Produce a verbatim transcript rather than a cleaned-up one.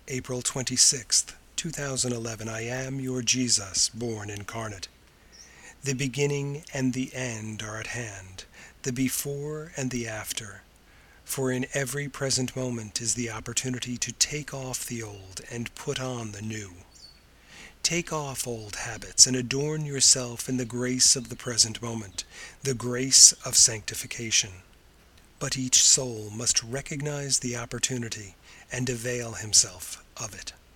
April twenty-sixth, two thousand eleven. I am your Jesus, born incarnate. The beginning and the end are at hand, the before and the after. For in every present moment is the opportunity to take off the old and put on the new. Take off old habits and adorn yourself in the grace of the present moment, the grace of sanctification. But each soul must recognize the opportunity and avail himself of it.